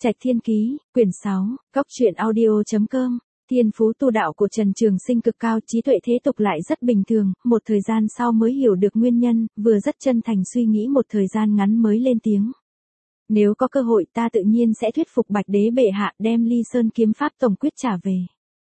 Trạch Thiên Ký, quyển 6, Góc truyện audio.com. Thiên phú tu đạo của Trần Trường Sinh cực cao, trí tuệ thế tục lại rất bình thường, một thời gian sau mới hiểu được nguyên nhân, vừa rất chân thành suy nghĩ một thời gian ngắn mới lên tiếng. Nếu có cơ hội ta tự nhiên sẽ thuyết phục Bạch Đế bệ hạ đem Ly Sơn kiếm pháp tổng quyết trả về.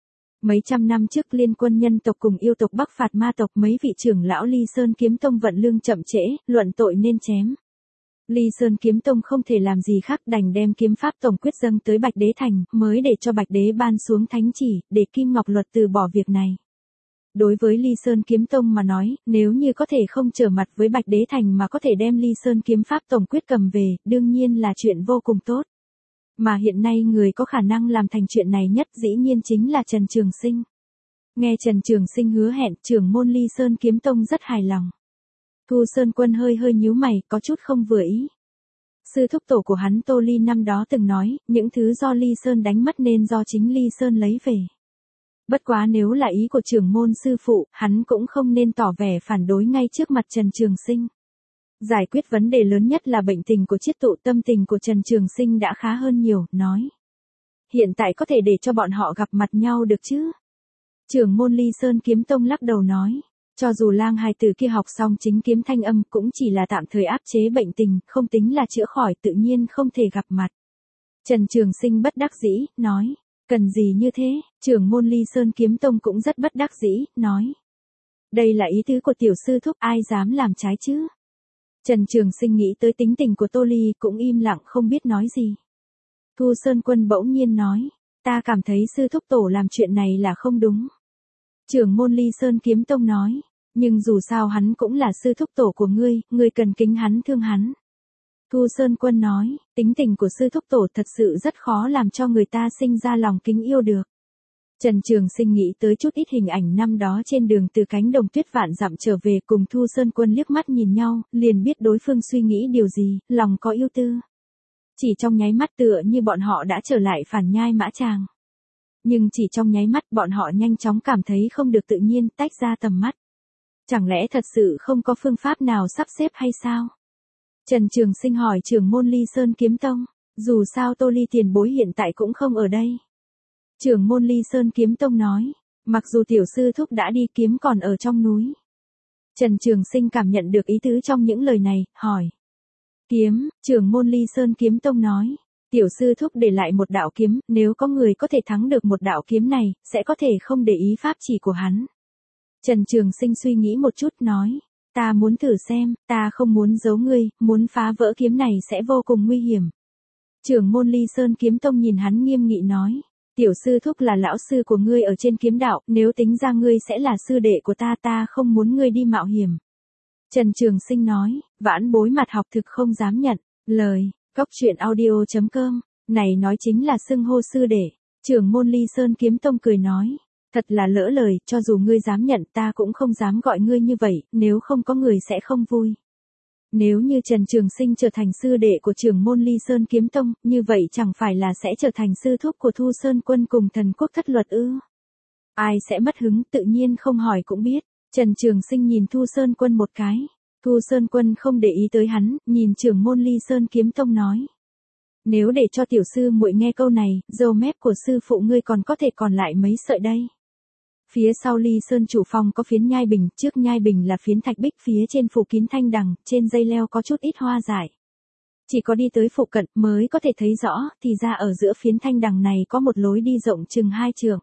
Mấy trăm năm trước liên quân nhân tộc cùng yêu tộc bắc phạt ma tộc, mấy vị trưởng lão Ly Sơn kiếm tông vận lương chậm trễ, luận tội nên chém. Ly Sơn kiếm tông không thể làm gì khác đành đem kiếm pháp tổng quyết dâng tới Bạch Đế thành, mới để cho Bạch Đế ban xuống thánh chỉ, để Kim Ngọc Luật từ bỏ việc này. Đối với Ly Sơn kiếm tông mà nói, nếu như có thể không trở mặt với Bạch Đế thành mà có thể đem Ly Sơn kiếm pháp tổng quyết cầm về, đương nhiên là chuyện vô cùng tốt. Mà hiện nay người có khả năng làm thành chuyện này nhất dĩ nhiên chính là Trần Trường Sinh. Nghe Trần Trường Sinh hứa hẹn, trưởng môn Ly Sơn kiếm tông rất hài lòng. Thu Sơn Quân hơi nhíu mày, có chút không vừa ý. Sư thúc tổ của hắn Tô Ly năm đó từng nói, những thứ do Ly Sơn đánh mất nên do chính Ly Sơn lấy về. Bất quá nếu là ý của trưởng môn sư phụ, hắn cũng không nên tỏ vẻ phản đối ngay trước mặt Trần Trường Sinh. Giải quyết vấn đề lớn nhất là bệnh tình của chiết tụ, tâm tình của Trần Trường Sinh đã khá hơn nhiều, nói. Hiện tại có thể để cho bọn họ gặp mặt nhau được chứ? Trưởng môn Ly Sơn kiếm tông lắc đầu nói. Cho dù lang hài tử kia học xong chính kiếm thanh âm cũng chỉ là tạm thời áp chế bệnh tình, không tính là chữa khỏi, tự nhiên không thể gặp mặt. Trần Trường Sinh bất đắc dĩ, nói. Cần gì như thế? Trưởng môn Ly Sơn kiếm tông cũng rất bất đắc dĩ, nói. Đây là ý tứ của tiểu sư thúc, ai dám làm trái chứ? Trần Trường Sinh nghĩ tới tính tình của Tô Ly cũng im lặng không biết nói gì. Thu Sơn Quân bỗng nhiên nói. Ta cảm thấy sư thúc tổ làm chuyện này là không đúng. Trưởng môn Ly Sơn kiếm tông nói. Nhưng dù sao hắn cũng là sư thúc tổ của ngươi cần kính hắn thương hắn. Thu Sơn Quân nói, tính tình của sư thúc tổ thật sự rất khó làm cho người ta sinh ra lòng kính yêu được. Trần Trường Sinh nghĩ tới chút ít hình ảnh năm đó trên đường từ cánh đồng tuyết vạn dặm trở về, cùng Thu Sơn Quân liếc mắt nhìn nhau, liền biết đối phương suy nghĩ điều gì, lòng có yêu tư. Chỉ trong nháy mắt tựa như bọn họ đã trở lại Phản Nhai Mã Tràng. Nhưng chỉ trong nháy mắt bọn họ nhanh chóng cảm thấy không được tự nhiên, tách ra tầm mắt. Chẳng lẽ thật sự không có phương pháp nào sắp xếp hay sao? Trần Trường Sinh hỏi trưởng môn Ly Sơn kiếm tông, dù sao Tô Ly tiền bối hiện tại cũng không ở đây. Trưởng môn Ly Sơn kiếm tông nói, mặc dù tiểu sư thúc đã đi, kiếm còn ở trong núi. Trần Trường Sinh cảm nhận được ý tứ trong những lời này, hỏi. Kiếm, trưởng môn Ly Sơn kiếm tông nói. Tiểu sư thúc để lại một đạo kiếm, nếu có người có thể thắng được một đạo kiếm này, sẽ có thể không để ý pháp chỉ của hắn. Trần Trường Sinh suy nghĩ một chút nói, ta muốn thử xem, ta không muốn giấu ngươi, muốn phá vỡ kiếm này sẽ vô cùng nguy hiểm. Trưởng môn Ly Sơn kiếm tông nhìn hắn nghiêm nghị nói, tiểu sư thúc là lão sư của ngươi ở trên kiếm đạo, nếu tính ra ngươi sẽ là sư đệ của ta không muốn ngươi đi mạo hiểm. Trần Trường Sinh nói, vãn bối mặt học thực không dám nhận, lời. Góc truyện audio.com, này nói chính là xưng hô sư đệ. Trưởng môn Ly Sơn kiếm tông cười nói, thật là lỡ lời, cho dù ngươi dám nhận ta cũng không dám gọi ngươi như vậy, nếu không có người sẽ không vui. Nếu như Trần Trường Sinh trở thành sư đệ của trưởng môn Ly Sơn kiếm tông, như vậy chẳng phải là sẽ trở thành sư thúc của Thu Sơn Quân cùng Thần Quốc Thất Luật ư? Ai sẽ mất hứng, tự nhiên không hỏi cũng biết. Trần Trường Sinh nhìn Thu Sơn Quân một cái. Thu Sơn Quân không để ý tới hắn, nhìn trưởng môn Ly Sơn kiếm tông nói. Nếu để cho tiểu sư muội nghe câu này, râu mép của sư phụ ngươi còn có thể còn lại mấy sợi đây. Phía sau Ly Sơn chủ phòng có phiến nhai bình, trước nhai bình là phiến thạch bích, phía trên phủ kín thanh đằng, trên dây leo có chút ít hoa dại. Chỉ có đi tới phụ cận mới có thể thấy rõ, thì ra ở giữa phiến thanh đằng này có một lối đi rộng chừng 2 trượng.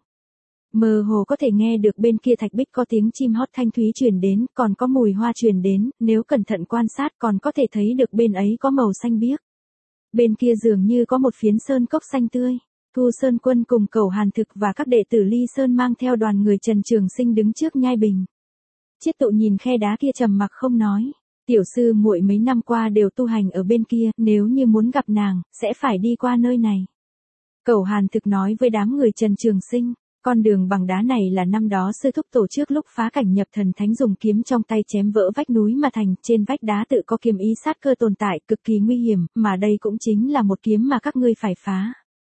Mơ hồ có thể nghe được bên kia thạch bích có tiếng chim hót thanh thúy truyền đến, còn có mùi hoa truyền đến, nếu cẩn thận quan sát còn có thể thấy được bên ấy có màu xanh biếc. Bên kia dường như có một phiến sơn cốc xanh tươi. Thu Sơn Quân cùng Cẩu Hàn Thực và các đệ tử Ly Sơn mang theo đoàn người Trần Trường Sinh đứng trước nhai bình. Chiết tụ nhìn khe đá kia trầm mặc không nói. Tiểu sư muội mấy năm qua đều tu hành ở bên kia, nếu như muốn gặp nàng, sẽ phải đi qua nơi này. Cẩu Hàn Thực nói với đám người Trần Trường Sinh. Con đường bằng đá này là năm đó sư thúc tổ trước lúc phá cảnh nhập thần thánh dùng kiếm trong tay chém vỡ vách núi mà thành, trên vách đá tự có kiếm ý sát cơ tồn tại, cực kỳ nguy hiểm, mà đây cũng chính là một kiếm mà các ngươi phải phá.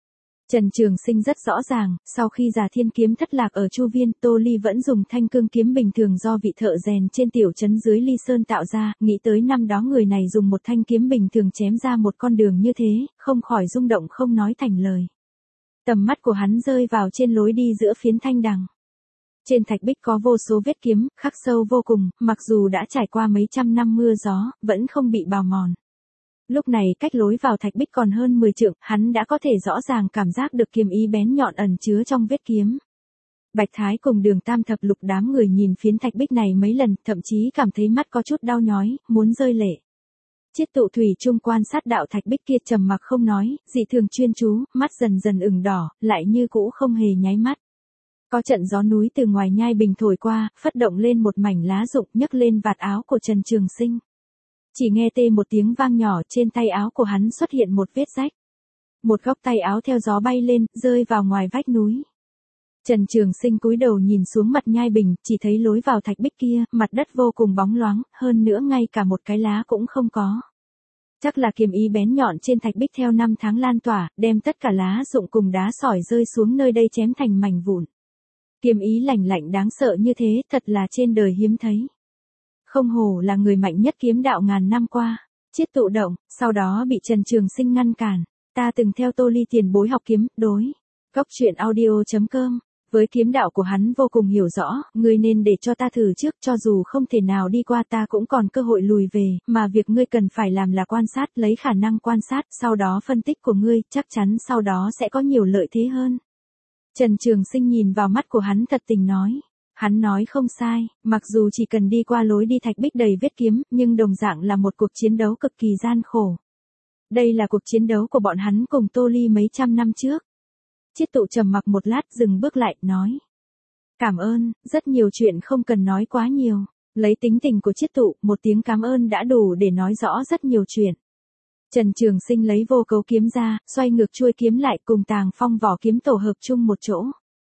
Trần Trường Sinh rất rõ ràng, sau khi Già Thiên kiếm thất lạc ở Chu Viên, Tô Ly vẫn dùng thanh cương kiếm bình thường do vị thợ rèn trên tiểu trấn dưới Ly Sơn tạo ra, nghĩ tới năm đó người này dùng một thanh kiếm bình thường chém ra một con đường như thế, không khỏi rung động không nói thành lời. Tầm mắt của hắn rơi vào trên lối đi giữa phiến thanh đằng. Trên thạch bích có vô số vết kiếm, khắc sâu vô cùng, mặc dù đã trải qua mấy trăm năm mưa gió, vẫn không bị bào mòn. Lúc này cách lối vào thạch bích còn hơn 10 trượng, hắn đã có thể rõ ràng cảm giác được kiếm ý bén nhọn ẩn chứa trong vết kiếm. Bạch Thái cùng Đường Tam Thập Lục đám người nhìn phiến thạch bích này mấy lần, thậm chí cảm thấy mắt có chút đau nhói, muốn rơi lệ. Chiết Tụ thủy chung quan sát đạo thạch bích kia trầm mặc không nói, dị thường chuyên chú, mắt dần dần ửng đỏ, lại như cũ không hề nháy mắt. Có trận gió núi từ ngoài nhai bình thổi qua, phất động lên một mảnh lá rụng nhấc lên vạt áo của Trần Trường Sinh. Chỉ nghe tê một tiếng vang nhỏ, trên tay áo của hắn xuất hiện một vết rách. Một góc tay áo theo gió bay lên, rơi vào ngoài vách núi. Trần Trường Sinh cúi đầu nhìn xuống mặt nhai bình, chỉ thấy lối vào thạch bích kia, mặt đất vô cùng bóng loáng, hơn nữa ngay cả một cái lá cũng không có. Chắc là kiếm ý bén nhọn trên thạch bích theo năm tháng lan tỏa, đem tất cả lá rụng cùng đá sỏi rơi xuống nơi đây chém thành mảnh vụn. Kiếm ý lạnh lạnh đáng sợ như thế, thật là trên đời hiếm thấy. Không hổ là người mạnh nhất kiếm đạo ngàn năm qua. Chiết Tụ động, sau đó bị Trần Trường Sinh ngăn cản. Ta từng theo Tô Ly tiền bối học kiếm, đối. Góc truyện audio.com. Với kiếm đạo của hắn vô cùng hiểu rõ, ngươi nên để cho ta thử trước, cho dù không thể nào đi qua ta cũng còn cơ hội lùi về, mà việc ngươi cần phải làm là quan sát, lấy khả năng quan sát, sau đó phân tích của ngươi, chắc chắn sau đó sẽ có nhiều lợi thế hơn. Trần Trường Sinh nhìn vào mắt của hắn thật tình nói. Hắn nói không sai, mặc dù chỉ cần đi qua lối đi thạch bích đầy vết kiếm, nhưng đồng dạng là một cuộc chiến đấu cực kỳ gian khổ. Đây là cuộc chiến đấu của bọn hắn cùng Tô Ly mấy trăm năm trước. Chiết Tụ trầm mặc một lát dừng bước lại, nói. Cảm ơn, rất nhiều chuyện không cần nói quá nhiều. Lấy tính tình của Chiết Tụ, một tiếng cảm ơn đã đủ để nói rõ rất nhiều chuyện. Trần Trường Sinh lấy vô cấu kiếm ra, xoay ngược chuôi kiếm lại cùng Tàng Phong vỏ kiếm tổ hợp chung một chỗ.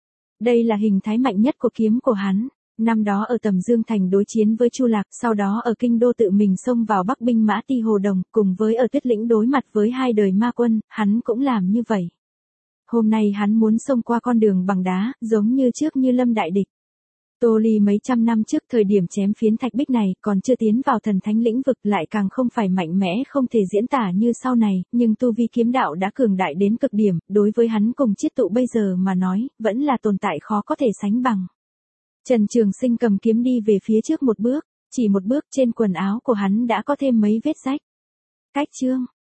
Đây là hình thái mạnh nhất của kiếm của hắn. Năm đó ở Tầm Dương Thành đối chiến với Chu Lạc, sau đó ở Kinh Đô tự mình xông vào Bắc binh mã Ti Hồ Đồng, cùng với ở Tuyết Lĩnh đối mặt với hai đời ma quân, hắn cũng làm như vậy. Hôm nay hắn muốn xông qua con đường bằng đá, giống như trước Như Lâm đại địch. Tô Ly mấy trăm năm trước thời điểm chém phiến thạch bích này, còn chưa tiến vào thần thánh lĩnh vực, lại càng không phải mạnh mẽ không thể diễn tả như sau này, nhưng tu vi kiếm đạo đã cường đại đến cực điểm, đối với hắn cùng Chiết Tụ bây giờ mà nói, vẫn là tồn tại khó có thể sánh bằng. Trần Trường Sinh cầm kiếm đi về phía trước một bước, chỉ một bước trên quần áo của hắn đã có thêm mấy vết rách. Cách chương